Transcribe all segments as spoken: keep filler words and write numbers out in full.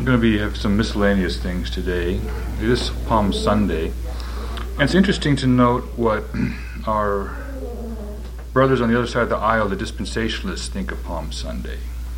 I'm going to be have some miscellaneous things today. It is Palm Sunday, and it's interesting to note what our brothers on the other side of the aisle, the dispensationalists, think of Palm Sunday.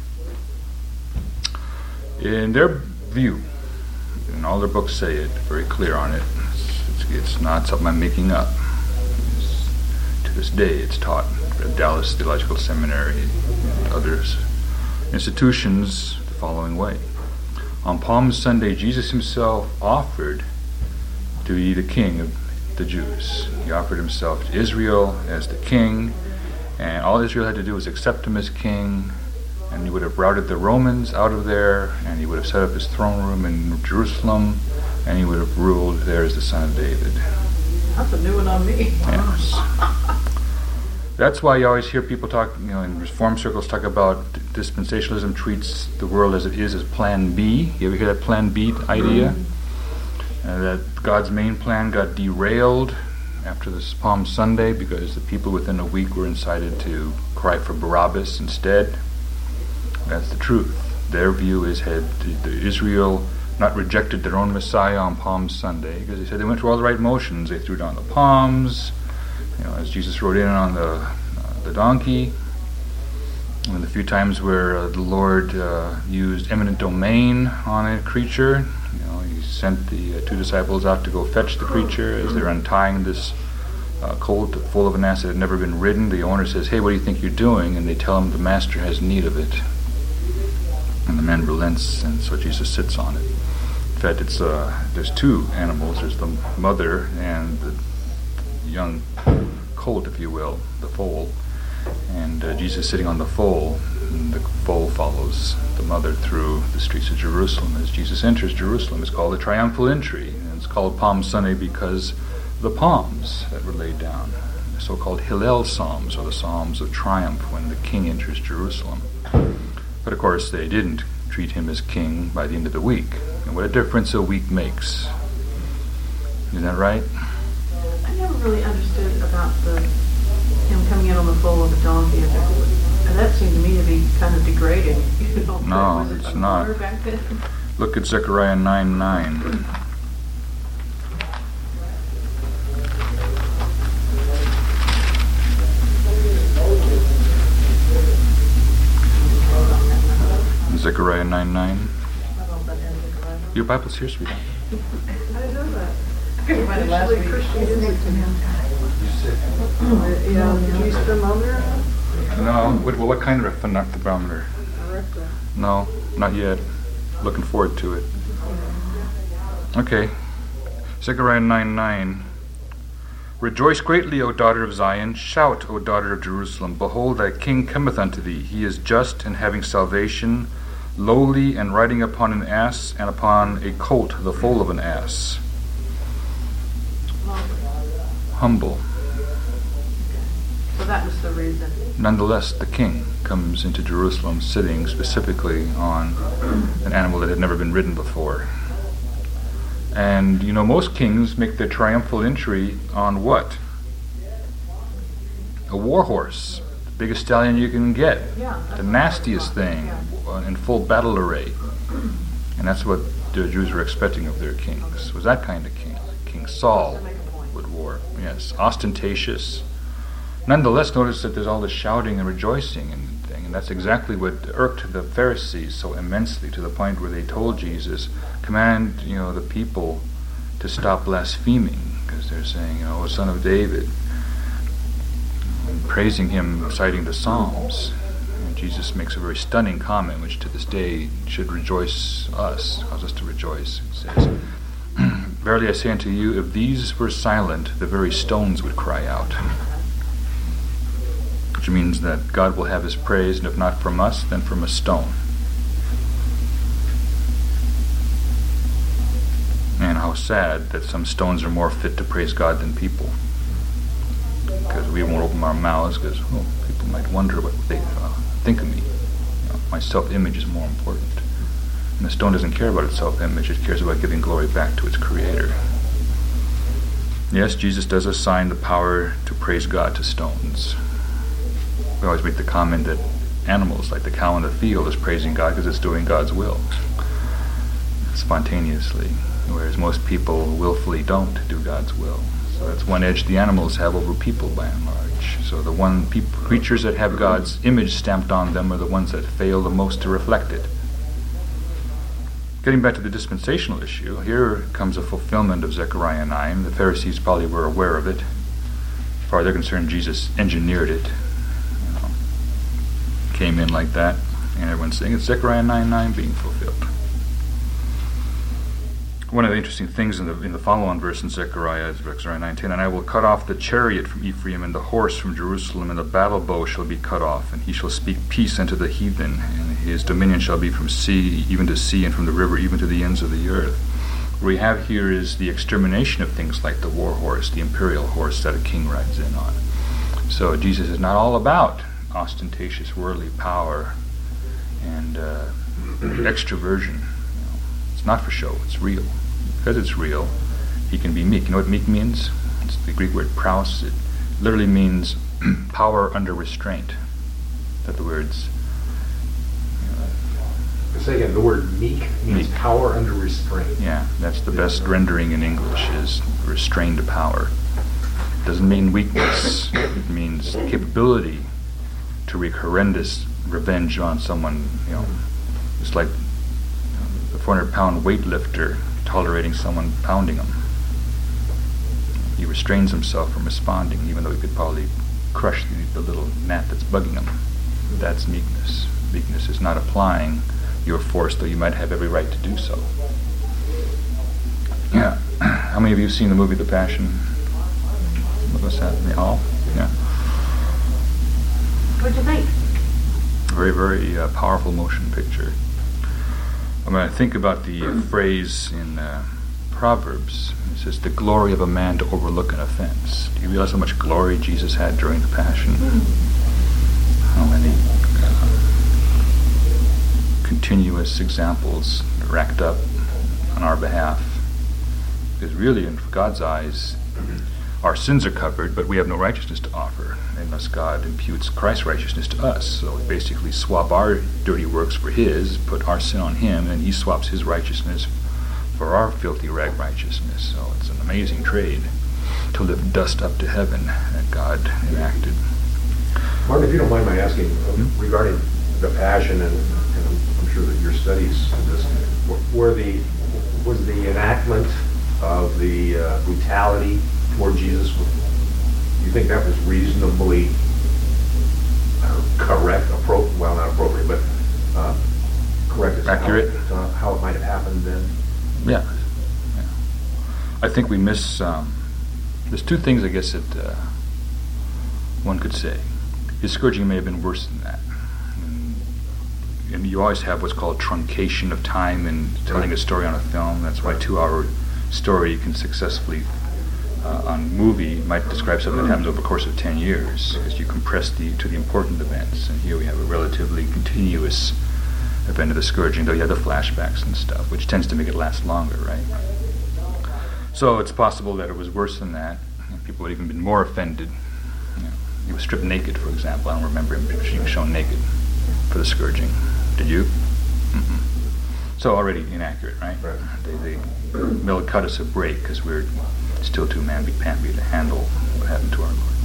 In their view, and all their books say it, very clear on it, it's, it's not something I'm making up. It's, to this day, it's taught at Dallas Theological Seminary and others institutions the following way. On Palm Sunday, Jesus himself offered to be the king of the Jews. He offered himself to Israel as the king, and all Israel had to do was accept him as king, and he would have routed the Romans out of there, and he would have set up his throne room in Jerusalem, and he would have ruled there as the son of David. That's a new one on me. Yes. That's why you always hear people talk, you know, in reform circles talk about dispensationalism treats the world as it is as Plan B. You ever hear that Plan B idea? Mm-hmm. Uh, that God's main plan got derailed after this Palm Sunday because the people within a week were incited to cry for Barabbas instead. That's the truth. Their view is had Israel not rejected their own Messiah on Palm Sunday because they said they went through all the right motions. They threw down the palms, you know, as Jesus rode in on the uh, the donkey, and the few times where uh, the Lord uh, used eminent domain on a creature, you know, he sent the uh, two disciples out to go fetch the creature as they're untying this uh, colt full of an ass that had never been ridden. The owner says, "Hey, what do you think you're doing?" And they tell him the master has need of it, and the man relents, and so Jesus sits on it. In fact, it's uh, there's two animals. There's the mother and the young colt, if you will, the foal, and uh, Jesus sitting on the foal, and the foal follows the mother through the streets of Jerusalem. As Jesus enters Jerusalem, it's called the triumphal entry, and it's called Palm Sunday because the palms that were laid down, the so-called Hillel Psalms, or the Psalms of triumph when the king enters Jerusalem. But of course, they didn't treat him as king by the end of the week. And what a difference a week makes. Isn't that right? I never really understood about the him coming in on the foal of a donkey. And that seemed to me to be kind of degrading. You know, no, was it it's not. Back then? Look at Zechariah nine nine. Zechariah nine nine. Your Bible's here, sweetheart. I know that. Actually, Christianity. Yeah, the Jewish thermometer? No, what, what kind of a thermometer? No, not yet. Looking forward to it. Okay. Zechariah nine nine. Rejoice greatly, O daughter of Zion. Shout, O daughter of Jerusalem. Behold, thy king cometh unto thee. He is just and having salvation, lowly and riding upon an ass, and upon a colt, the foal of an ass. Humble. So that was the reason. Nonetheless, the king comes into Jerusalem sitting specifically on an animal that had never been ridden before. And, you know, most kings make their triumphal entry on what? A war horse. The biggest stallion you can get. Yeah, the nastiest thing, uh, in full battle array. And that's what the Jews were expecting of their kings, was that kind of king. King Saul would war. Yes, ostentatious. Nonetheless, notice that there's all this shouting and rejoicing and thing, and that's exactly what irked the Pharisees so immensely, to the point where they told Jesus, command, you know, the people to stop blaspheming, because they're saying, you know, Son of David, and praising him, citing the Psalms. And Jesus makes a very stunning comment, which to this day should rejoice us, cause us to rejoice. It says, verily I say unto you, if these were silent, the very stones would cry out. Which means that God will have his praise, and if not from us, then from a stone. And how sad that some stones are more fit to praise God than people. Because we won't open our mouths, because oh, people might wonder what they uh, think of me. You know, my self-image is more important. And the stone doesn't care about its self-image, it cares about giving glory back to its creator. Yes, Jesus does assign the power to praise God to stones. We always make the comment that animals, like the cow in the field, is praising God because it's doing God's will. spontaneously, whereas most people willfully don't do God's will. So that's one edge the animals have over people by and large. So the one peop- creatures that have God's image stamped on them are the ones that fail the most to reflect it. Getting back to the dispensational issue, here comes a fulfillment of Zechariah nine. The Pharisees probably were aware of it. As far as they're concerned, Jesus engineered it. You know, came in like that, and everyone's saying it's Zechariah nine nine being fulfilled. One of the interesting things in the in the follow-on verse in Zechariah is Zechariah nine ten, and I will cut off the chariot from Ephraim and the horse from Jerusalem, and the battle bow shall be cut off, and he shall speak peace unto the heathen, and his dominion shall be from sea even to sea, and from the river even to the ends of the earth. What we have here is the extermination of things like the war horse, the imperial horse that a king rides in on. So Jesus is not all about ostentatious worldly power and uh, extroversion. You know, it's not for show, it's real. Because it's real, he can be meek. You know what meek means? It's the Greek word praus. It literally means power under restraint. That the words. You know, Say again, the word meek means meek. Power under restraint. Yeah, that's the best rendering in English, is restrained power. It doesn't mean weakness. It means capability to wreak horrendous revenge on someone. You know, it's like the four hundred pound weightlifter tolerating someone pounding him. He restrains himself from responding, even though he could probably crush the, the little gnat that's bugging him. That's meekness. Meekness is not applying your force, though you might have every right to do so. Yeah. How many of you have seen the movie The Passion? What's that? All? Yeah. What'd you think? Very, very uh, powerful motion picture. I mean, I think about the uh, phrase in uh, Proverbs. It says, the glory of a man to overlook an offense. Do you realize how much glory Jesus had during the Passion? How many uh, continuous examples racked up on our behalf? Because really, in God's eyes, our sins are covered, but we have no righteousness to offer, unless God imputes Christ's righteousness to us. So we basically swap our dirty works for his, put our sin on him, and he swaps his righteousness for our filthy rag righteousness. So it's an amazing trade to lift dust up to heaven that God enacted. Martin, if you don't mind my asking, hmm? regarding the Passion, and, and I'm sure that your studies in this, were the, was the enactment of the uh, brutality toward Jesus, do you think that was reasonably uh, correct, appropriate, well, not appropriate, but uh, correct as accurate, how, uh, how it might have happened then? Yeah. yeah. I think we miss, um, there's two things I guess that uh, one could say. His scourging may have been worse than that. And, and you always have what's called truncation of time in telling a story on a film. That's why a two-hour story can successfully Uh, on movie might describe something that happens over the course of ten years, because you compress the to the important events. And here we have a relatively continuous event of the scourging, though you have the flashbacks and stuff, which tends to make it last longer, right? So it's possible that it was worse than that, and people would even been more offended. You know, he was stripped naked, for example. I don't remember him being shown naked for the scourging. Did you? Mm-mm. So already inaccurate, right? Right. They, they Mill cut us a break because we're still too mamby-pamby to handle what happened to our Lord.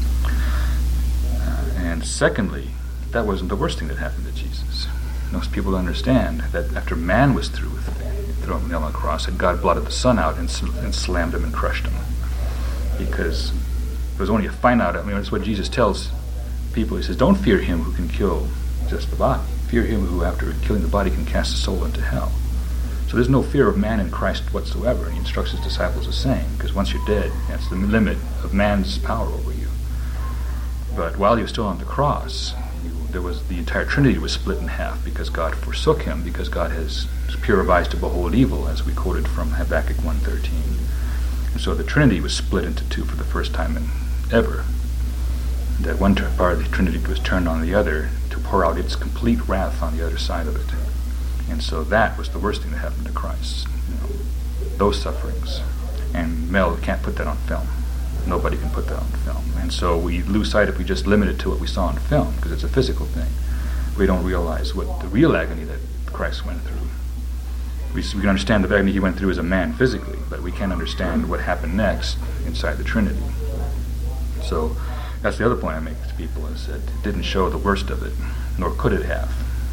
Uh, and secondly, that wasn't the worst thing that happened to Jesus. Most people don't understand that after man was through with throwing him on the cross, that God blotted the sun out and, sl- and slammed him and crushed him. Because there was only a finite, I mean, that's what Jesus tells people. He says, don't fear him who can kill just the body. Fear him who, after killing the body, can cast the soul into hell. So there's no fear of man in Christ whatsoever. And he instructs his disciples the same, because once you're dead, that's the limit of man's power over you. But while he was still on the cross, he, there was the entire Trinity was split in half, because God forsook him, because God has pure eyes to behold evil, as we quoted from Habakkuk one thirteen. And so the Trinity was split into two for the first time in ever. That one part of the Trinity was turned on the other to pour out its complete wrath on the other side of it. And so that was the worst thing that happened to Christ. You know, those sufferings. And Mel can't put that on film. Nobody can put that on film. And so we lose sight if we just limit it to what we saw on film, because it's a physical thing. We don't realize what the real agony that Christ went through. We, we can understand the agony he went through as a man physically, but we can't understand what happened next inside the Trinity. So that's the other point I make to people, is that it didn't show the worst of it, nor could it have.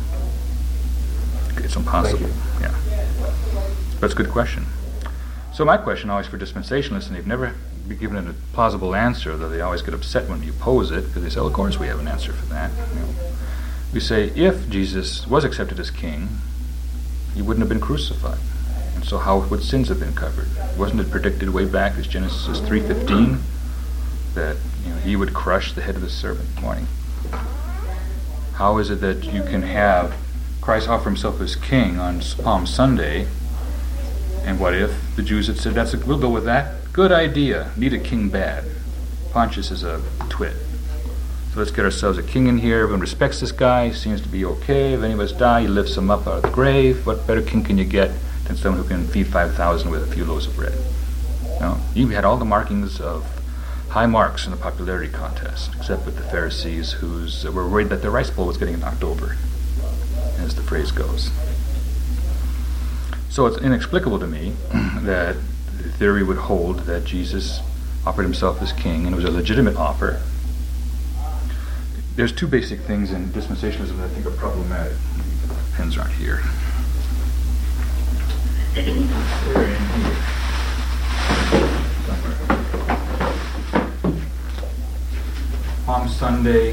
It's impossible. Yeah. That's a good question. So my question always for dispensationalists, and they've never been given a plausible answer, though they always get upset when you pose it, because they say, well, of course we have an answer for that. You know, we say, if Jesus was accepted as king, he wouldn't have been crucified. And so how would sins have been covered? Wasn't it predicted way back as Genesis three fifteen that, you know, he would crush the head of the serpent? Morning. How is it that you can have Christ offer himself as king on Palm Sunday, and what if the Jews had said, "That's a, we'll go with that. Good idea. Need a king bad." Pontius is a twit. So let's get ourselves a king in here. Everyone respects this guy. Seems to be okay. If any of us die, he lifts him up out of the grave. What better king can you get than someone who can feed five thousand with a few loaves of bread? No, you had all the markings of high marks in the popularity contest, except with the Pharisees, who uh, were worried that their rice bowl was getting knocked over, as the phrase goes. So it's inexplicable to me that the theory would hold that Jesus offered himself as king, and it was a legitimate offer. There's two basic things in dispensationalism that I think are problematic. The pens aren't here. They're in here. Somewhere. Palm Sunday.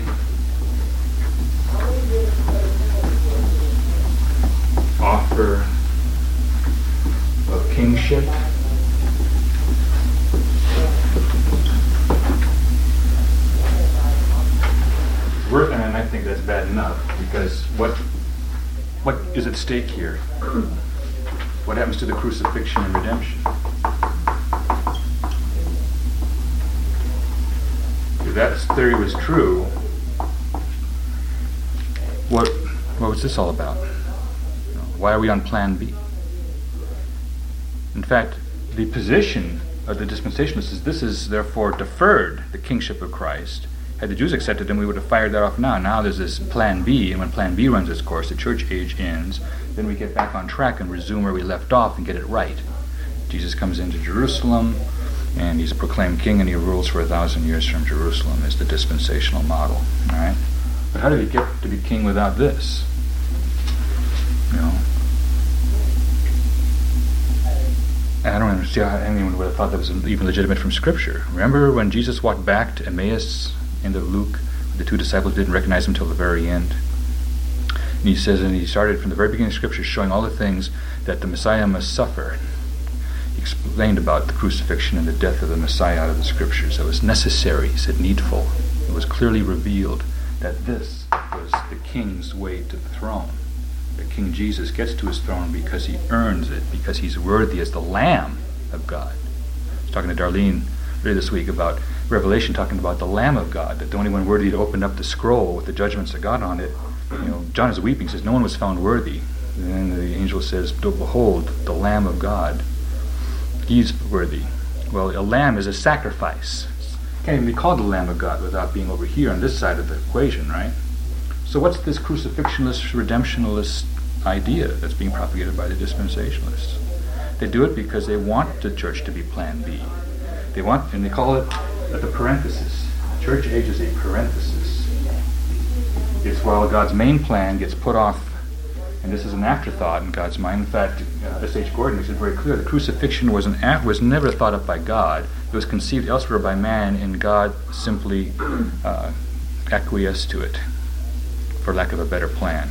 Offer of kingship. And I think that's bad enough, because what what is at stake here? What happens to the crucifixion and redemption? If that theory was true, what what was this all about? Why are we on Plan B? In fact, the position of the dispensationalists is this is therefore deferred, the kingship of Christ. Had the Jews accepted him, we would have fired that off now. Now there's this Plan B, and when Plan B runs its course, the church age ends, then we get back on track and resume where we left off and get it right. Jesus comes into Jerusalem, and he's proclaimed king, and he rules for a thousand years from Jerusalem, is the dispensational model. All right? But how did he get to be king without this? You know? And I don't understand how anyone would have thought that was even legitimate from Scripture. Remember when Jesus walked back to Emmaus, end of Luke, the two disciples didn't recognize him till the very end. And he says, and he started from the very beginning of Scripture showing all the things that the Messiah must suffer. He explained about the crucifixion and the death of the Messiah out of the Scriptures. It was necessary, he said, needful. It was clearly revealed that this was the king's way to the throne. That King Jesus gets to his throne because he earns it, because he's worthy as the Lamb of God. I was talking to Darlene earlier this week about Revelation, talking about the Lamb of God, that the only one worthy to open up the scroll with the judgments of God on it. You know, John is weeping, says, no one was found worthy. And then the angel says, behold, the Lamb of God. He's worthy. Well, a lamb is a sacrifice. Can't even be called the Lamb of God without being over here on this side of the equation, right? So what's this crucifixionalist, redemptionalist idea that's being propagated by the dispensationalists? They do it because they want the church to be Plan B. They want, and they call it the parenthesis. The church age is a parenthesis. It's while God's main plan gets put off, and this is an afterthought in God's mind. In fact, uh, S H Gordon makes it very clear: the crucifixion was an af- was never thought up by God. It was conceived elsewhere by man, and God simply uh, acquiesced to it, for lack of a better plan.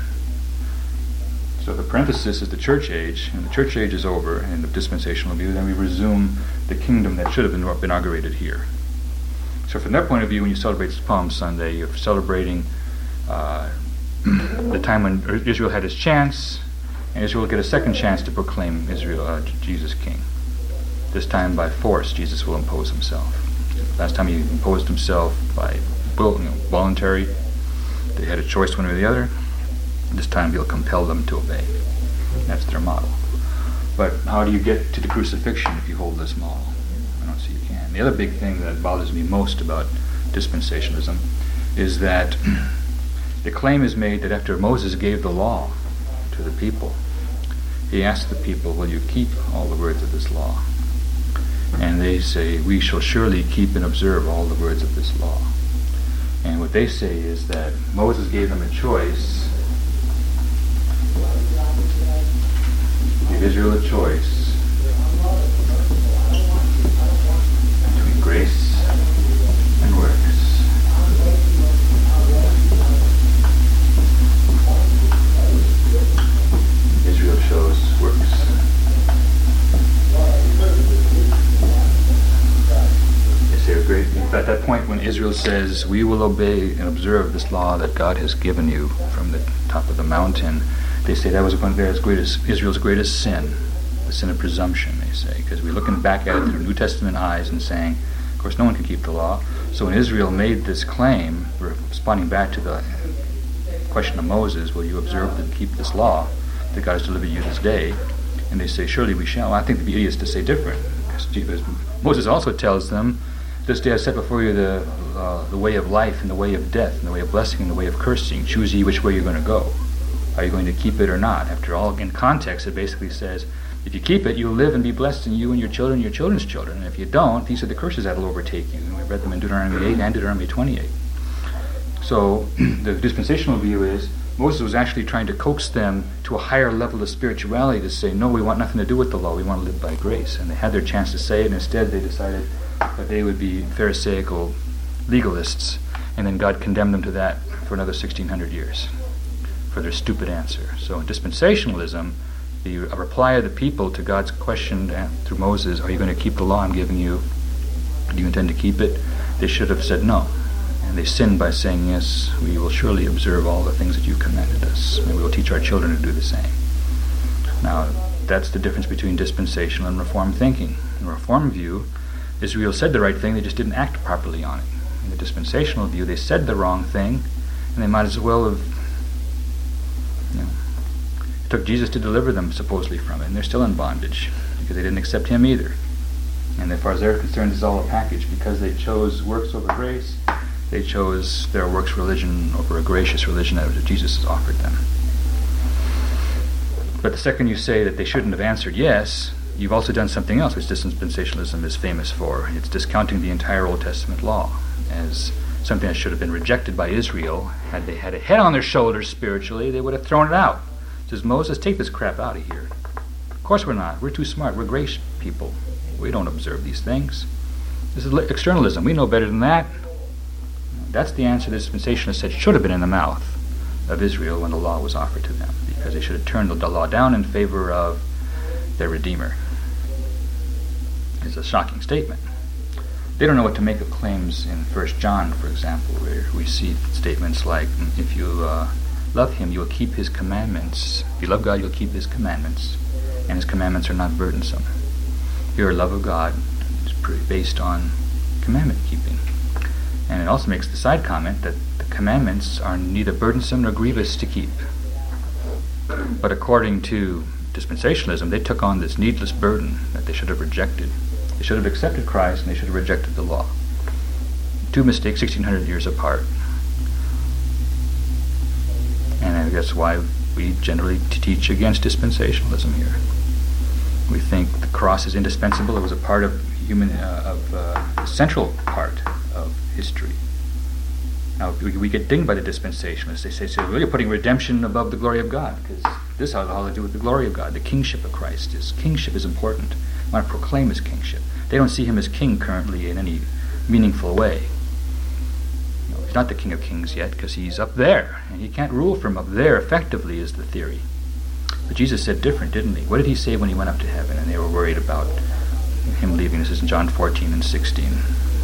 So the parenthesis is the church age, and the church age is over in the dispensational view. Then we resume the kingdom that should have been inaugurated here. So from that point of view, when you celebrate Palm Sunday, you're celebrating uh, the time when Israel had his chance, and Israel will get a second chance to proclaim Israel uh, Jesus king. This time by force, Jesus will impose himself. Last time he imposed himself by will, you know, voluntary. They had a choice one or the other. This time he'll compel them to obey. That's their model. But how do you get to the crucifixion if you hold this model? I don't see you can. The other big thing that bothers me most about dispensationalism is that the claim is made that after Moses gave the law to the people, he asks the people, will you keep all the words of this law? And they say, we shall surely keep and observe all the words of this law. And what they say is that Moses gave them a choice, gave Israel a choice between grace and works. Israel chose works. They say, great. At that point when Israel says, we will obey and observe this law that God has given you from the top of the mountain, they say that was one of their greatest, Israel's greatest sin, the sin of presumption, they say, because we're looking back at it through New Testament eyes and saying, of course, no one can keep the law. So when Israel made this claim, responding back to the question of Moses, will you observe and keep this law that God has delivered you this day? And they say, surely we shall. Well, I think it'd be idiots to say different. Because Moses also tells them, this day I set before you the uh, the way of life and the way of death and the way of blessing and the way of cursing. Choose ye which way you're going to go. Are you going to keep it or not? After all, in context, it basically says, if you keep it, you'll live and be blessed, and you and your children and your children's children. And if you don't, these are the curses that will overtake you. And we read them in Deuteronomy eight and Deuteronomy twenty-eight. So the dispensational view is, Moses was actually trying to coax them to a higher level of spirituality to say, no, we want nothing to do with the law, we want to live by grace. And they had their chance to say it, and instead they decided that they would be Pharisaical legalists, and then God condemned them to that for another sixteen hundred years for their stupid answer. So in dispensationalism, the reply of the people to God's question through Moses, are you going to keep the law I'm giving you? Do you intend to keep it? They should have said no. And they sinned by saying, yes, we will surely observe all the things that you commanded us, and we will teach our children to do the same. Now, that's the difference between dispensational and Reformed thinking. In the Reformed view, Israel said the right thing, they just didn't act properly on it. In the dispensational view, they said the wrong thing, and they might as well have, you know, it took Jesus to deliver them supposedly from it, and they're still in bondage because they didn't accept him either. And as far as they're concerned, it's all a package. Because they chose works over grace, they chose their works religion over a gracious religion that Jesus has offered them. But the second you say that they shouldn't have answered yes, you've also done something else which dispensationalism is famous for. It's discounting the entire Old Testament law as something that should have been rejected by Israel. Had they had a head on their shoulders spiritually, they would have thrown it out. It says, Moses, take this crap out of here. Of course we're not. We're too smart. We're grace people. We don't observe these things. This is externalism. We know better than that. That's the answer the dispensationalists said should have been in the mouth of Israel when the law was offered to them, because they should have turned the law down in favor of their Redeemer. It's a shocking statement. They don't know what to make of claims in First John, for example, where we see statements like, if you uh, love him, you will keep his commandments. If you love God, you'll keep his commandments, and his commandments are not burdensome. Your love of God is based on commandment keeping. And it also makes the side comment that the commandments are neither burdensome nor grievous to keep. But according to dispensationalism, they took on this needless burden that they should have rejected. They should have accepted Christ, and they should have rejected the law. Two mistakes, sixteen hundred years apart. And I guess why we generally teach against dispensationalism here. We think the cross is indispensable. It was a part of human, uh, of uh, a central part of history. Now, we, we get dinged by the dispensationalists. They say, so well, you're putting redemption above the glory of God, because this has all to do with the glory of God. The kingship of Christ is kingship is important. I want to proclaim his kingship. They don't see him as king currently in any meaningful way. You know, he's not the King of Kings yet, because he's up there, and he can't rule from up there effectively, is the theory. But Jesus said different, didn't he? What did he say when he went up to heaven, and they were worried about him leaving? This is in John fourteen and sixteen.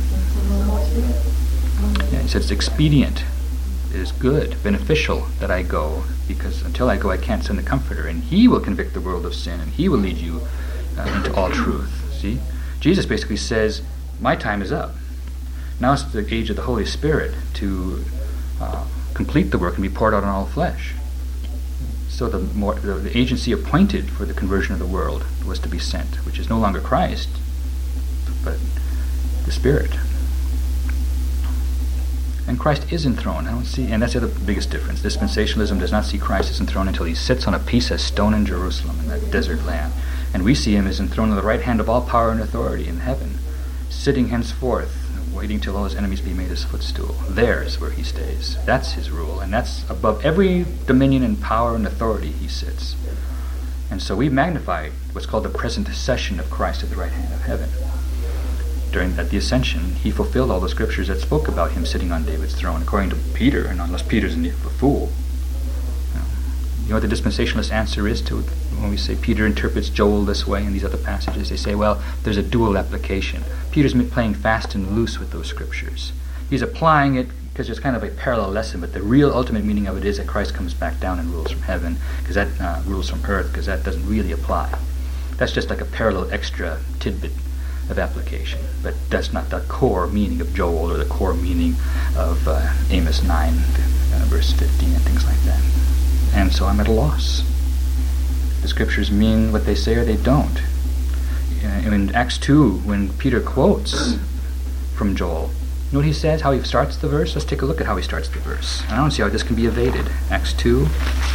Yeah, he said it's expedient, it is good, beneficial that I go, because until I go I can't send the Comforter, and he will convict the world of sin, and he will lead you uh, into all truth. See? Jesus basically says, my time is up. Now it's the age of the Holy Spirit to uh, complete the work and be poured out on all flesh. So the, more, the, the agency appointed for the conversion of the world was to be sent, which is no longer Christ, but the Spirit. And Christ is enthroned. I don't see, and that's the other biggest difference. Dispensationalism does not see Christ as enthroned until he sits on a piece of stone in Jerusalem, in that desert land. And we see him as enthroned on the right hand of all power and authority in heaven, sitting henceforth, waiting till all his enemies be made his footstool. There's where he stays. That's his rule, and that's above every dominion and power and authority he sits. And so we magnify what's called the present session of Christ at the right hand of heaven. During at the ascension, he fulfilled all the scriptures that spoke about him sitting on David's throne, according to Peter, and unless Peter's a fool. You know, you know what the dispensationalist answer is to when we say Peter interprets Joel this way in these other passages? They say, well, there's a dual application. Peter's playing fast and loose with those scriptures. He's applying it because there's kind of a parallel lesson, but the real ultimate meaning of it is that Christ comes back down and rules from heaven, because that uh, rules from earth, because that doesn't really apply. That's just like a parallel extra tidbit of application, but that's not the core meaning of Joel or the core meaning of uh, Amos nine, uh, verse fifteen, and things like that. And so I'm at a loss. The scriptures mean what they say or they don't. Uh, in Acts two, when Peter quotes from Joel, you know what he says, how he starts the verse? Let's take a look at how he starts the verse. I don't see how this can be evaded. Acts two.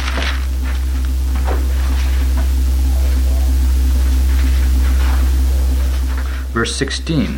Verse sixteen.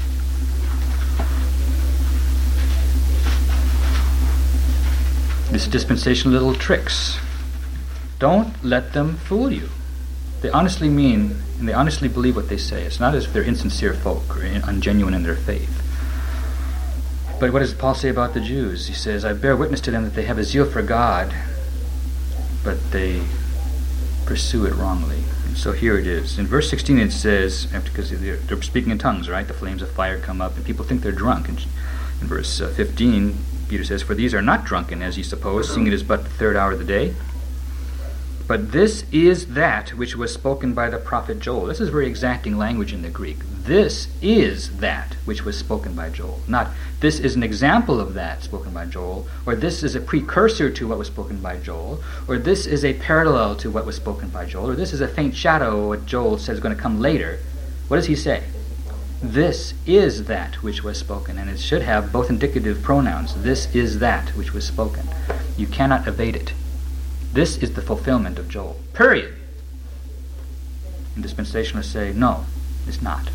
This is dispensational little tricks. Don't let them fool you. They honestly mean, and they honestly believe what they say. It's not as if they're insincere folk or ungenuine in their faith. But what does Paul say about the Jews? He says, I bear witness to them that they have a zeal for God, but they pursue it wrongly. And so here it is. In verse sixteen it says, because they're, they're speaking in tongues, right? The flames of fire come up, and people think they're drunk. And in verse uh, fifteen, Peter says, for these are not drunken, as ye suppose, seeing it is but the third hour of the day. But this is that which was spoken by the prophet Joel. This is very exacting language in the Greek. This is that which was spoken by Joel. Not, this is an example of that spoken by Joel, or this is a precursor to what was spoken by Joel, or this is a parallel to what was spoken by Joel, or this is a faint shadow of what Joel says is going to come later. What does he say? This is that which was spoken, and it should have both indicative pronouns. This is that which was spoken. You cannot evade it. This is the fulfillment of Joel. Period. And dispensationalists say, no, it's not.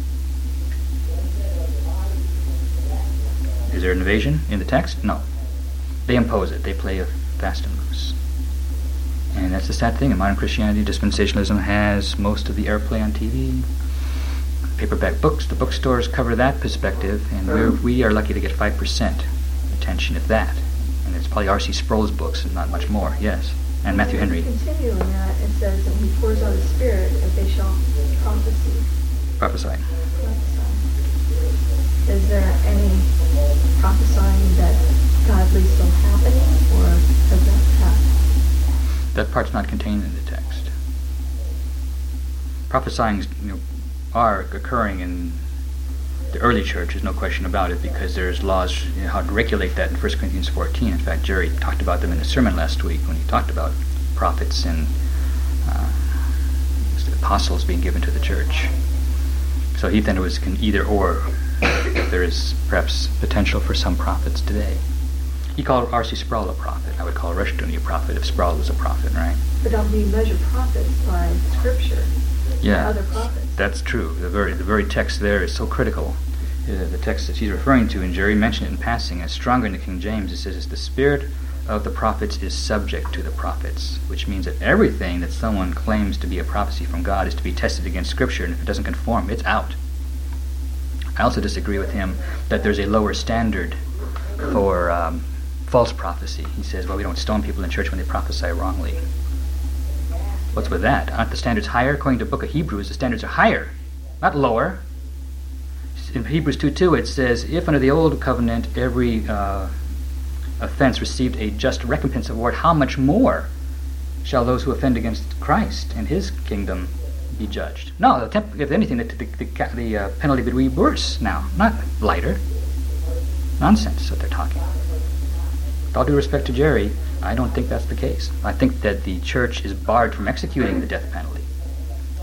Is there an evasion in the text? No. They impose it. They play it fast and loose. And that's the sad thing. In modern Christianity, dispensationalism has most of the airplay on T V. Paperback books, the bookstores cover that perspective, and we're, we are lucky to get five percent attention, if that. And it's probably R C Sproul's books and not much more, yes. And Matthew Henry. Continuing that, it says that he pours out his spirit that they shall prophesy. Prophesy. Is there any prophesying that godly still happening, or has that passed? That part's not contained in the text. Prophesying, you know, are occurring in the early church, there's no question about it, because there's laws, you know, how to regulate that in First Corinthians fourteen. In fact, Jerry talked about them in a sermon last week when he talked about prophets and uh, apostles being given to the church. So he then it was can either or. There is perhaps potential for some prophets today. He called R C Sproul a prophet. I would call Rushdoony a prophet if Sproul was a prophet, right? But don't we measure prophets by Scripture? Yeah, Other prophets. That's true. The very the very text there is so critical. Uh, the text that he's referring to, and Jerry mentioned it in passing, is stronger in the King James. It says, the spirit of the prophets is subject to the prophets, which means that everything that someone claims to be a prophecy from God is to be tested against Scripture, and if it doesn't conform, it's out. I also disagree with him that there's a lower standard for um, false prophecy. He says, well, we don't stone people in church when they prophesy wrongly. What's with that? Aren't the standards higher? According to the book of Hebrews, the standards are higher, not lower. In Hebrews two two, it says, if under the old covenant every uh, offense received a just recompense of reward, how much more shall those who offend against Christ and his kingdom be judged? No, the temp- if anything, the, the, the, the uh, penalty would be worse now, not lighter. Nonsense that they're talking. With all due respect to Jerry, I don't think that's the case. I think that the church is barred from executing the death penalty.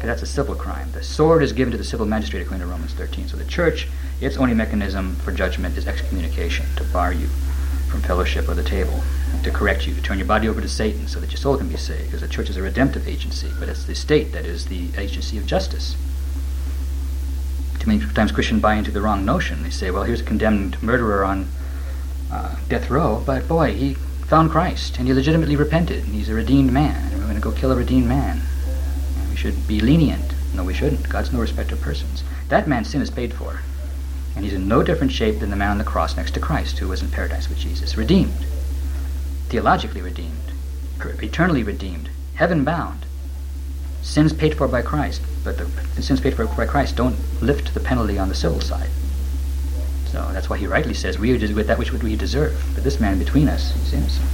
because that's a civil crime. The sword is given to the civil magistrate according to Romans thirteen. So the church, its only mechanism for judgment is excommunication, to bar you from fellowship or the table, to correct you, to turn your body over to Satan so that your soul can be saved, because the church is a redemptive agency, but it's the state that is the agency of justice. Too many times Christians buy into the wrong notion. They say, well, here's a condemned murderer on uh, death row, but boy, he found Christ, and he legitimately repented, and he's a redeemed man, and we're going to go kill a redeemed man. And we should be lenient. No, we shouldn't. God's no respecter of persons. That man's sin is paid for, and he's in no different shape than the man on the cross next to Christ, who was in paradise with Jesus. Redeemed. Theologically redeemed. Eternally redeemed. Heaven-bound. Sins paid for by Christ, but the, the sins paid for by Christ don't lift the penalty on the civil side. So that's why he rightly says, we are with that which we deserve. But this man between us is innocent.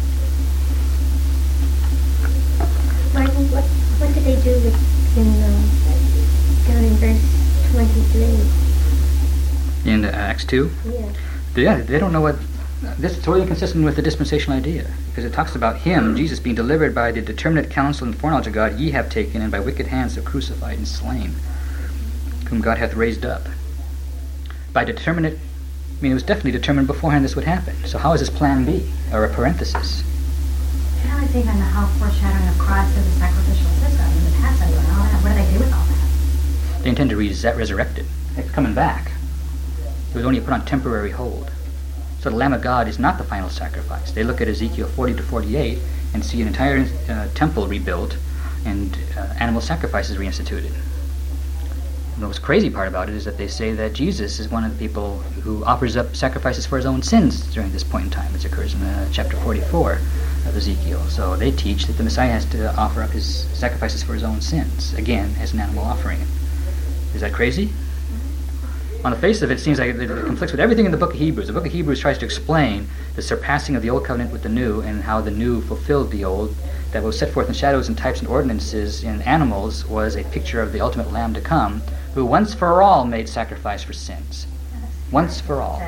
Martin, what, what did they do with, in, um, down in verse twenty-three? In uh, Acts two? Yeah. Yeah, they don't know what... This is totally inconsistent with the dispensational idea, because it talks about him, Jesus, being delivered by the determinate counsel and foreknowledge of God, ye have taken, and by wicked hands have crucified and slain, whom God hath raised up. By determinate, I mean, it was definitely determined beforehand this would happen. So how is this plan B, or a parenthesis? How is even the whole foreshadowing of Christ as a sacrificial system and the Passover and all that? What do they do with all that? They intend to res- resurrect it. It's coming back. It was only put on temporary hold. So the Lamb of God is not the final sacrifice. They look at Ezekiel forty to forty-eight and see an entire uh, temple rebuilt and uh, animal sacrifices reinstituted. And the most crazy part about it is that they say that Jesus is one of the people who offers up sacrifices for his own sins during this point in time, which occurs in uh, chapter forty-four of Ezekiel. So they teach that the Messiah has to offer up his sacrifices for his own sins, again, as an animal offering. Is that crazy? On the face of it, it seems like it conflicts with everything in the book of Hebrews. The book of Hebrews tries to explain the surpassing of the old covenant with the new and how the new fulfilled the old. That was set forth in shadows and types and ordinances in animals was a picture of the ultimate Lamb to come, who once for all made sacrifice for sins. Once for all.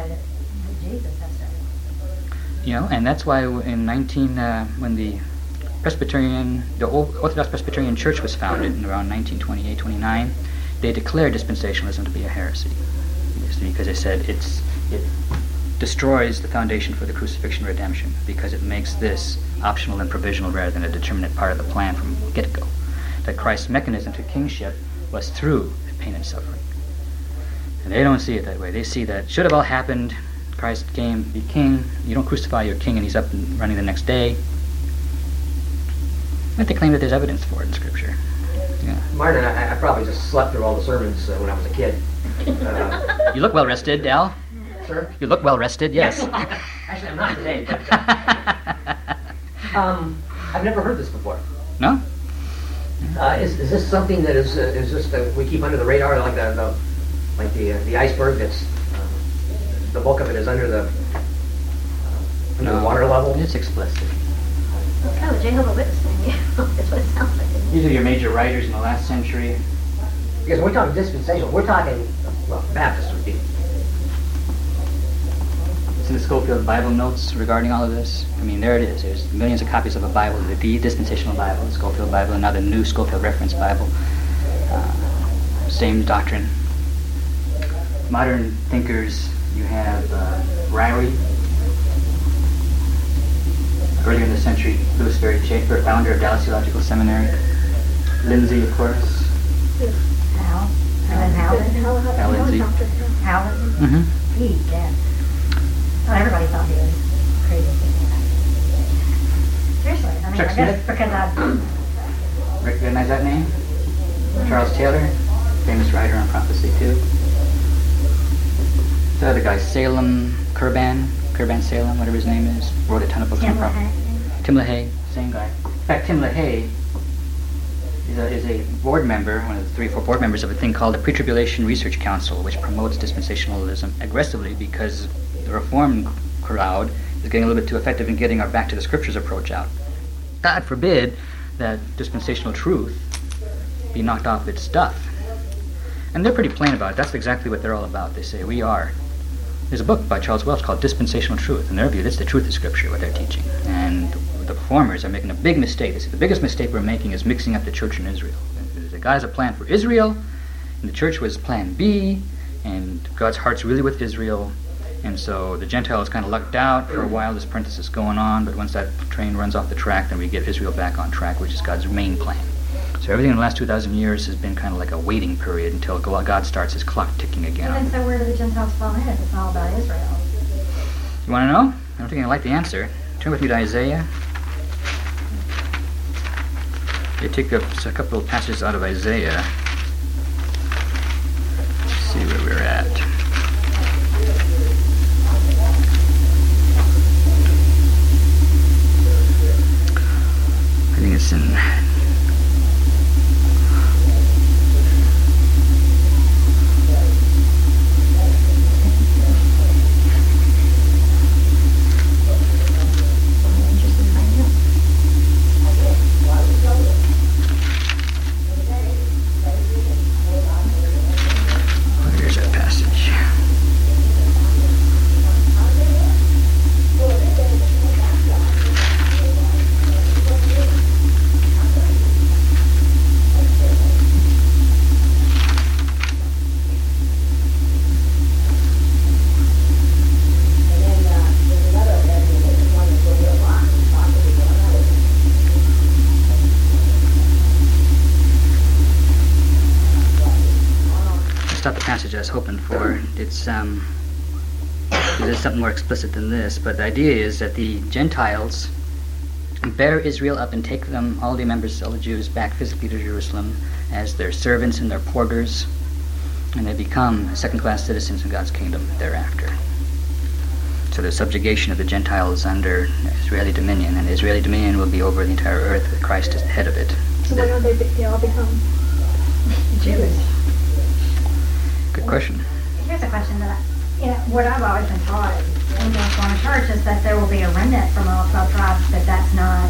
You know, and that's why in nineteen, uh, when the Presbyterian, the Orthodox Presbyterian Church was founded in around nineteen twenty-eight twenty-nine, they declared dispensationalism to be a heresy, because they said it's it destroys the foundation for the crucifixion redemption, because it makes this optional and provisional rather than a determinate part of the plan from get-go. That Christ's mechanism to kingship was through pain and suffering. And they don't see it that way. They see that should have all happened. Christ came, be king. You don't crucify your king and he's up and running the next day. But they claim that there's evidence for it in Scripture. Yeah. Martin, I, I probably just slept through all the sermons uh, when I was a kid. Uh, you look well rested, Al. Sir? You look well rested, yes. Actually, I'm not today. But, uh, um, I've never heard this before. No? Uh, is, is this something that is uh, is just uh, we keep under the radar, like the, the like the uh, the iceberg that's uh, the bulk of it is under the uh, under no, the water level? It's explicit. It's kind of a Jehovah's Witness thing. That's what it sounds like. These are your major writers in the last century. Because when we're talking dispensational, we're talking, well, Baptists would be. It's in the Schofield Bible notes regarding all of this. I mean, there it is. There's millions of copies of a Bible, the, the dispensational Bible, the Schofield Bible, and now the new Schofield Reference Bible. Uh, same doctrine. Modern thinkers, you have uh, Ryrie. Earlier in the century, Louis Ferry Schaeffer, founder of Dallas Theological Seminary. Lindsay, of course. Hal. And Hal. Hal Lindsay. Hal Lindsay. Mm-hmm. He's dead. Oh, everybody thought he was crazy. Seriously, I mean, Chuck I guess Smith? because I... Recognize that name? Charles Taylor, famous writer on prophecy too. The other guy, Salem Kurban, Kurban Salem, whatever his name is, wrote a ton of books Tim on prophecy. LaHaye. Tim LaHaye, same guy. In fact, Tim LaHaye is a, is a board member, one of the three or four board members of a thing called the Pre-Tribulation Research Council, which promotes dispensationalism aggressively because the Reformed crowd is getting a little bit too effective in getting our back to the scriptures approach out. God forbid that dispensational truth be knocked off its stuff. And they're pretty plain about it. That's exactly what they're all about. They say, we are. There's a book by Charles Welch called Dispensational Truth. In their view, that's the truth of Scripture, what they're teaching. And the performers are making a big mistake. They say the biggest mistake we're making is mixing up the church in Israel. There's a that God has a plan for Israel, and the church was plan B, and God's heart's really with Israel, and so the Gentiles kind of lucked out for a while. This parenthesis is going on, but once that train runs off the track, then we get Israel back on track, which is God's main plan. So everything in the last two thousand years has been kind of like a waiting period until God starts his clock ticking again. And so where do the Gentiles fall in if it's all about Israel? You want to know? I don't think I like the answer. Turn with me to Isaiah. They take up a couple of passages out of Isaiah. Let's see where we're at. I think it's in... I was hoping for. It's um, there's something more explicit than this, but the idea is that the Gentiles bear Israel up and take them, all the members, all the Jews, back physically to Jerusalem as their servants and their porters, and they become second-class citizens in God's kingdom thereafter. So the subjugation of the Gentiles under Israeli dominion, and Israeli dominion will be over the entire earth with Christ as the head of it. So why don't they, they all become Jewish? Good question. Here's a question that, I, you know, what I've always been taught in the Reformed Church is that there will be a remnant from all twelve tribes, but that's not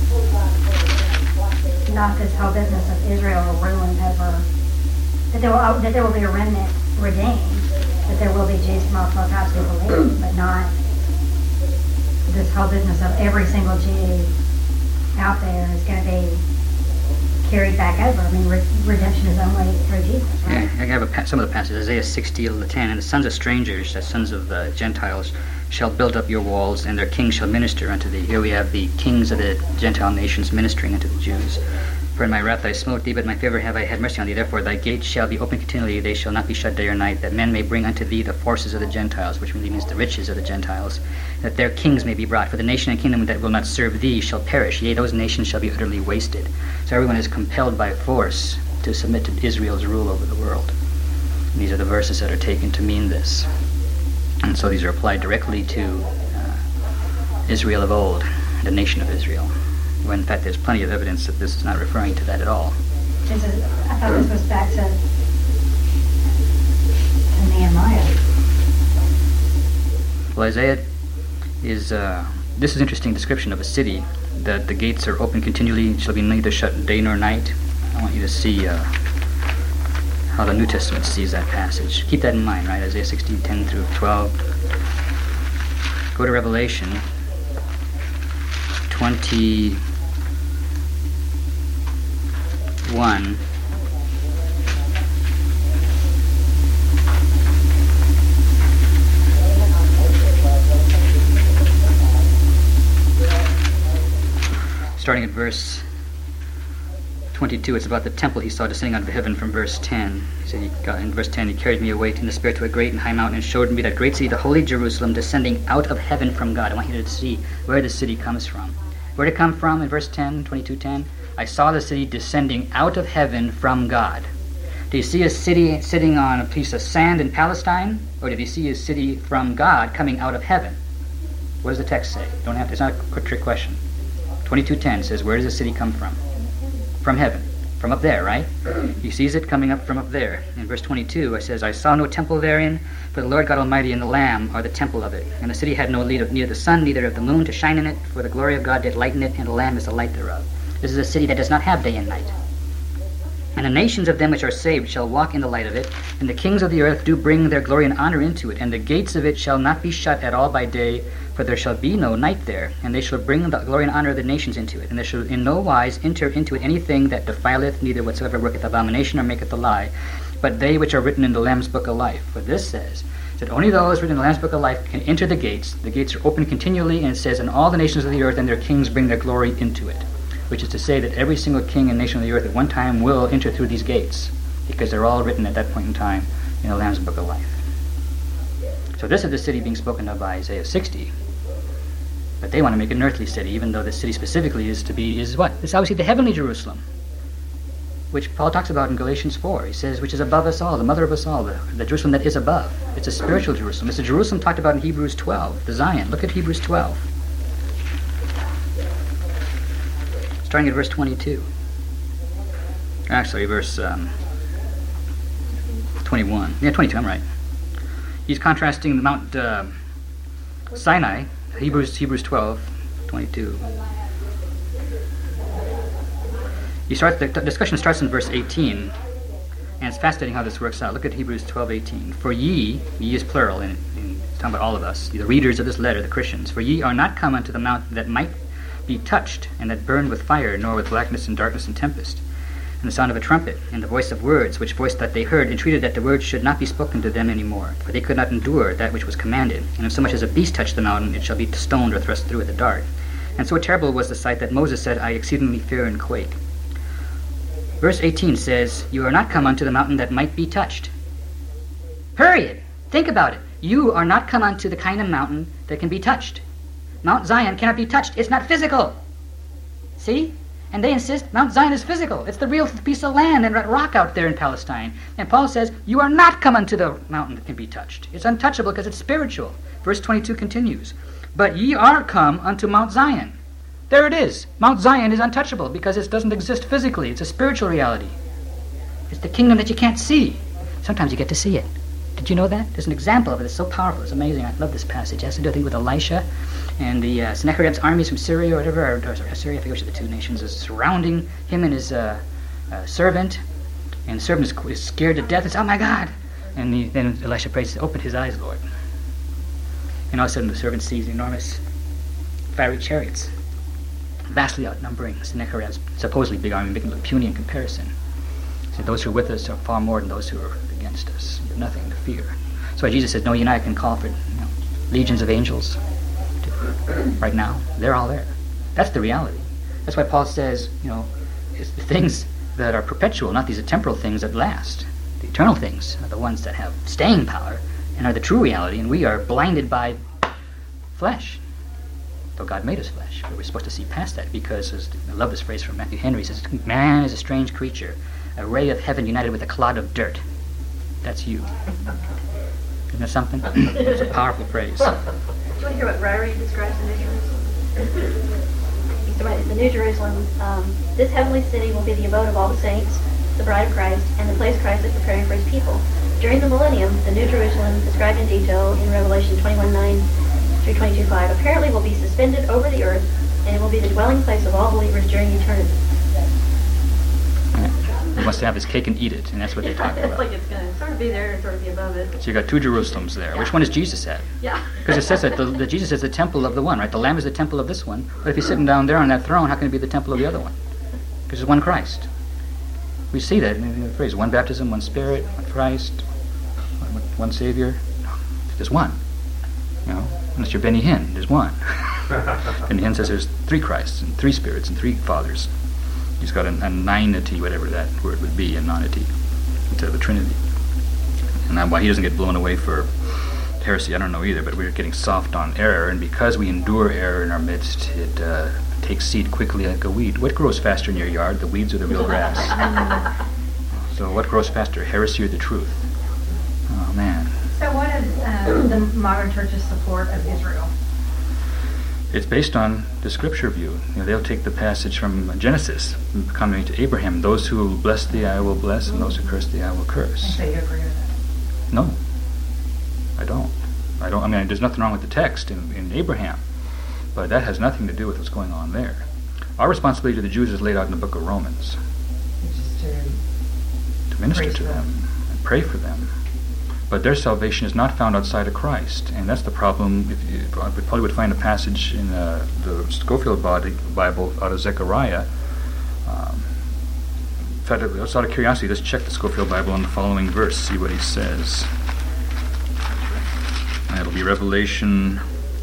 not this whole business of Israel ruling over. That there will that there will be a remnant redeemed, that there will be Jews from all twelve tribes who believe, but not this whole business of every single Jew out there is going to be carried back over. I mean, re- redemption is only through Jesus, right? Yeah, I have a pa- some of the passages. Isaiah sixty, ten, and the sons of strangers, the sons of the Gentiles, shall build up your walls, and their kings shall minister unto thee. Here we have the kings of the Gentile nations ministering unto the Jews. For in my wrath I smote thee, but in my favor have I had mercy on thee. Therefore thy gates shall be open continually, they shall not be shut day or night, that men may bring unto thee the forces of the Gentiles, which really means the riches of the Gentiles, that their kings may be brought. For the nation and kingdom that will not serve thee shall perish, yea, those nations shall be utterly wasted. So everyone is compelled by force to submit to Israel's rule over the world. And these are the verses that are taken to mean this. And so these are applied directly to uh, Israel of old, the nation of Israel. When in fact there's plenty of evidence that this is not referring to that at all. This is, I thought this was back to, to Nehemiah. Well, Isaiah is, uh, this is an interesting description of a city, that the gates are open continually, shall be neither shut day nor night. I want you to see uh, how the New Testament sees that passage. Keep that in mind, right? Isaiah sixteen, ten through twelve. Go to Revelation twenty-one. Starting at verse twenty-two, it's about the temple he saw descending out of heaven from verse ten. He said, he got, in verse ten, he carried me away in the spirit to a great and high mountain and showed me that great city, the holy Jerusalem, descending out of heaven from God. I want you to see where the city comes from. Where did it come from in verse ten, twenty-two ten? I saw the city descending out of heaven from God. Do you see a city sitting on a piece of sand in Palestine? Or did you see a city from God coming out of heaven? What does the text say? Don't have to, it's not a quick trick question. twenty-two ten says, where does the city come from? From heaven. From up there, right? He sees it coming up from up there. In verse twenty-two, it says, I saw no temple therein, for the Lord God Almighty and the Lamb are the temple of it. And the city had no need of neither the sun, neither of the moon to shine in it, for the glory of God did lighten it, and the Lamb is the light thereof. This is a city that does not have day and night. And the nations of them which are saved shall walk in the light of it, and the kings of the earth do bring their glory and honor into it, and the gates of it shall not be shut at all by day, for there shall be no night there, and they shall bring the glory and honor of the nations into it, and there shall in no wise enter into it anything that defileth, neither whatsoever worketh abomination or maketh a lie, but they which are written in the Lamb's book of life. For this says that only those written in the Lamb's book of life can enter the gates. The gates are open continually, and it says, and all the nations of the earth and their kings bring their glory into it. Which is to say that every single king and nation of the earth at one time will enter through these gates, because they're all written at that point in time in the Lamb's Book of Life. So this is the city being spoken of by Isaiah sixty, but they want to make it an earthly city, even though the city specifically is to be, is what? It's obviously the heavenly Jerusalem, which Paul talks about in Galatians four. He says, which is above us all, the mother of us all, the, the Jerusalem that is above. It's a spiritual Jerusalem. It's the Jerusalem talked about in Hebrews twelve, the Zion. Look at Hebrews twelve. Starting at verse twenty-two. Actually, verse um, twenty-one. Yeah, twenty-two, I'm right. He's contrasting the Mount uh, Sinai, Hebrews Hebrews twelve, twenty-two. He starts, the discussion starts in verse eighteen, and it's fascinating how this works out. Look at Hebrews twelve, eighteen. For ye, ye is plural, and he's talking about all of us, the readers of this letter, the Christians, for ye are not come unto the mount that might be touched, and that burned with fire, nor with blackness and darkness and tempest, and the sound of a trumpet, and the voice of words, which voice that they heard entreated that the words should not be spoken to them any more, for they could not endure that which was commanded. And if so much as a beast touch the mountain, it shall be stoned or thrust through with a dart. And so terrible was the sight that Moses said, I exceedingly fear and quake. Verse eighteen says, you are not come unto the mountain that might be touched. Period. Think about it. You are not come unto the kind of mountain that can be touched. Mount Zion cannot be touched. It's not physical. See? And they insist Mount Zion is physical. It's the real piece of land and rock out there in Palestine. And Paul says, you are not come unto the mountain that can be touched. It's untouchable because it's spiritual. Verse twenty-two continues, but ye are come unto Mount Zion. There it is. Mount Zion is untouchable because it doesn't exist physically. It's a spiritual reality. It's the kingdom that you can't see. Sometimes you get to see it. Did you know that? There's an example of it. It's so powerful. It's amazing. I love this passage. It has to do, I think, with Elisha and the uh, Sennacherib's armies from Syria or whatever, or, or Syria, I forget which of the two nations, is surrounding him and his uh, uh, servant. And the servant is, is scared to death. It's, oh my God. And the, then Elisha prays, open his eyes, Lord. And all of a sudden the servant sees enormous fiery chariots, vastly outnumbering Sennacherib's supposedly big army, making it look puny in comparison. So those who are with us are far more than those who are against us. You have nothing to fear. That's why Jesus says, no, you and I can call for you know, legions of angels to, right now. They're all there. That's the reality. That's why Paul says, you know, it's the things that are perpetual, not these temporal things that last. The eternal things are the ones that have staying power and are the true reality, and we are blinded by flesh. Though God made us flesh, but we're supposed to see past that because, as, I love this phrase from Matthew Henry, he says, man is a strange creature, a ray of heaven united with a clod of dirt. That's you. Isn't that something? It's a powerful phrase. Do you want to hear what Ryrie describes the New Jerusalem? He's about the New Jerusalem. Um, this heavenly city will be the abode of all the saints, the bride of Christ, and the place Christ is preparing for his people. During the millennium, the New Jerusalem, described in detail in Revelation twenty-one nine through twenty-two five, apparently will be suspended over the earth, and it will be the dwelling place of all believers during eternity. He wants to have his cake and eat it, and that's what Yeah, they talk it's about. like it's going to sort of be there and sort of be above it. So you got two Jerusalems there. Yeah. Which one is Jesus at? Yeah. Because it says that the, the Jesus is the temple of the one, right? The Lamb is the temple of this one. But if he's sitting down there on that throne, how can it be the temple of the other one? Because there's one Christ. We see that in the phrase, one baptism, one Spirit, one Christ, one, one Savior. No, there's one. You know, unless you're Benny Hinn, there's one. Benny Hinn says there's three Christs and three Spirits and three Fathers. He's got a, a ninity, whatever that word would be, a nonity, instead of a trinity. And that, why he doesn't get blown away for heresy, I don't know either, but we're getting soft on error, and because we endure error in our midst, it uh, takes seed quickly like a weed. What grows faster in your yard, the weeds or the real grass? So what grows faster, heresy or the truth? Oh, man. So what is uh, the modern church's support of Israel? It's based on the scripture view. You know, they'll take the passage from Genesis, coming to Abraham, those who bless thee I will bless, and those who curse thee I will curse. And so you agree with that? No, I don't. I don't. I mean, there's nothing wrong with the text in, in Abraham, but that has nothing to do with what's going on there. Our responsibility to the Jews is laid out in the book of Romans. It's just to minister Praise to them. them and pray for them. But their salvation is not found outside of Christ, and that's the problem. If you, I would probably would find a passage in uh, the Scofield body, Bible out of Zechariah. Um, in fact, just out of curiosity, just check the Scofield Bible on the following verse, see what he says. And it'll be Revelation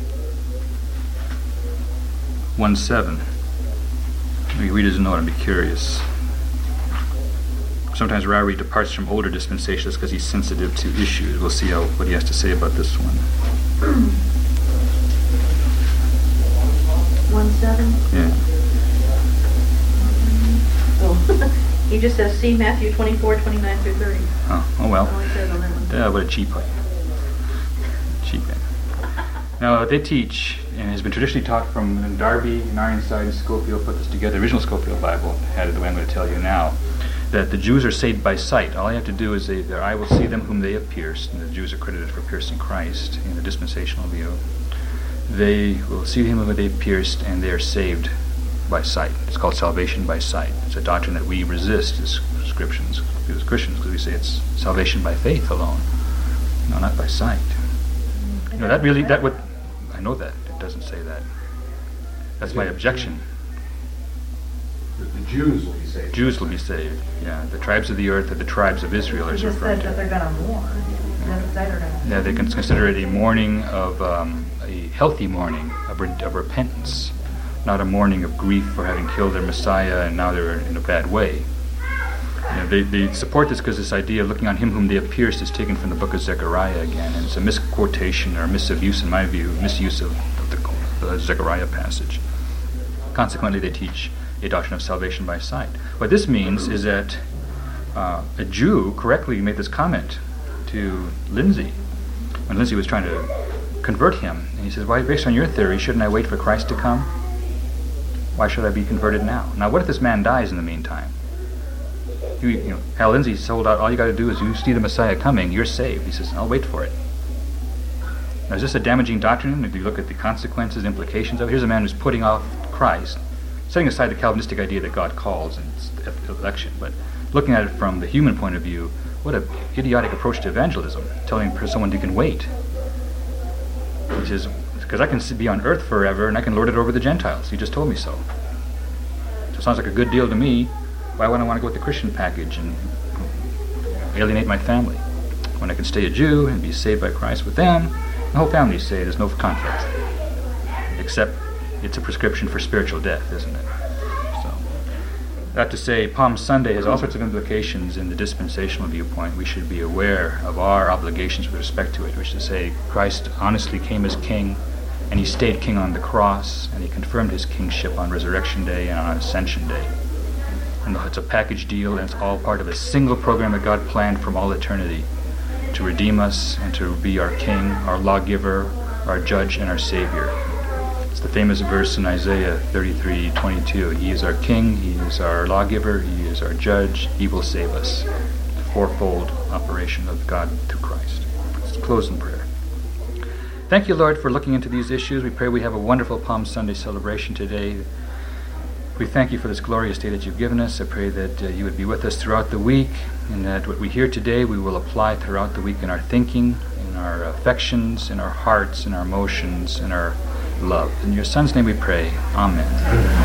one seven. Maybe read his note, I'd be curious. Sometimes Ryrie departs from older dispensations because he's sensitive to issues. We'll see how, what he has to say about this one. One seven? Yeah. Oh, he just says, see Matthew twenty-four, twenty-nine through thirty. Oh, oh well. That's all he says on that one. Yeah, what a cheap one. Cheap one. Now, they teach, and has been traditionally taught from Darby, and Ironside, and Scofield put this together. The original Scofield Bible had it the way I'm going to tell you now, that the Jews are saved by sight. All you have to do is say, their eye will see them whom they have pierced, and the Jews are credited for piercing Christ in the dispensational view. They will see him whom they have pierced, and they are saved by sight. It's called salvation by sight. It's a doctrine that we resist as Christians, as Christians, because we say it's salvation by faith alone, no, not by sight. You know, that really, that would, I know that, it doesn't say that. That's my objection. The the Jews will be saved. Jews will be saved, yeah. The tribes of the earth are the tribes of Israel, It as just referred says that to. they're going to mourn. It doesn't say they're going to. Yeah, they can consider it a mourning of, um, a healthy mourning of, re- of repentance, not a mourning of grief for having killed their Messiah and now they're in a bad way. You know, they, they support this because this idea of looking on him whom they have pierced is taken from the book of Zechariah again, and it's a misquotation or misuse, in my view, misuse of, of the, the Zechariah passage. Consequently, they teach a doctrine of salvation by sight. What this means is that uh, a Jew correctly made this comment to Lindsay when Lindsay was trying to convert him, and he says, "Why, based on your theory, shouldn't I wait for Christ to come? Why should I be converted now? Now, what if this man dies in the meantime? You, you know, Hal Lindsay sold out. All you got to do is you see the Messiah coming. You're saved." He says, "I'll wait for it." Now, is this a damaging doctrine? If you look at the consequences, implications of it, here's a man who's putting off Christ, setting aside the Calvinistic idea that God calls and election, but looking at it from the human point of view, what an idiotic approach to evangelism, telling someone you can wait. He says, because I can be on earth forever and I can lord it over the Gentiles. You just told me so. So it sounds like a good deal to me. Why would I want to go with the Christian package and alienate my family when I can stay a Jew and be saved by Christ with them? The whole family's saved. There's no conflict. Except it's a prescription for spiritual death, isn't it? So, that to say, Palm Sunday has all sorts of implications in the dispensational viewpoint. We should be aware of our obligations with respect to it, which is to say, Christ honestly came as king, and he stayed king on the cross, and he confirmed his kingship on Resurrection Day and on Ascension Day. And it's a package deal, and it's all part of a single program that God planned from all eternity to redeem us and to be our king, our lawgiver, our judge, and our savior. It's the famous verse in Isaiah thirty-three twenty-two. He is our king, he is our lawgiver, he is our judge, he will save us. The fourfold operation of God through Christ. Let's close in prayer. Thank you, Lord, for looking into these issues. We pray we have a wonderful Palm Sunday celebration today. We thank you for this glorious day that you've given us. I pray that uh, you would be with us throughout the week, and that what we hear today we will apply throughout the week in our thinking, in our affections, in our hearts, in our emotions, in our love. In your Son's name we pray. Amen.